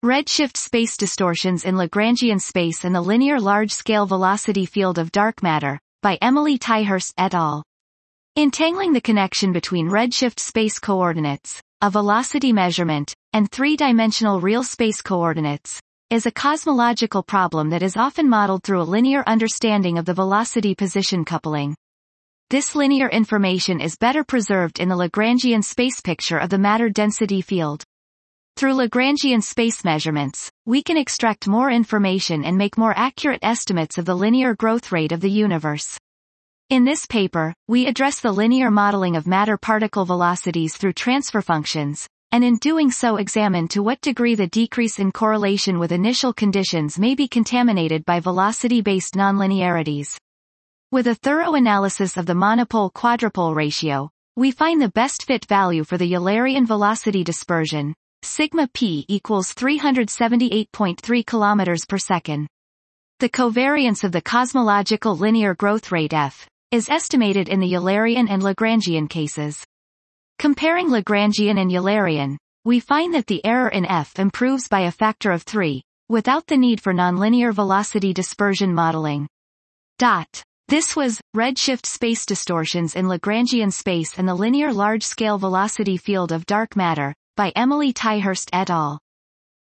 Redshift space distortions in Lagrangian space and the linear large-scale velocity field of dark matter, by Emily Tighurst et al. Entangling the connection between redshift space coordinates, a velocity measurement, and three-dimensional real space coordinates, is a cosmological problem that is often modeled through a linear understanding of the velocity position coupling. This linear information is better preserved in the Lagrangian space picture of the matter density field. Through Lagrangian space measurements, we can extract more information and make more accurate estimates of the linear growth rate of the universe. In this paper, we address the linear modeling of matter-particle velocities through transfer functions, and in doing so examine to what degree the decrease in correlation with initial conditions may be contaminated by velocity-based nonlinearities. With a thorough analysis of the monopole-quadrupole ratio, we find the best fit value for the Eulerian velocity dispersion, sigma p equals 378.3 km per second. The covariance of the cosmological linear growth rate f is estimated in the Eulerian and Lagrangian cases. Comparing Lagrangian and Eulerian, we find that the error in f improves by a factor of 3, without the need for nonlinear velocity dispersion modeling. This was Redshift Space Distortions in Lagrangian Space and the Linear Large-Scale Velocity Field of Dark Matter, by Emily Tighurst et al.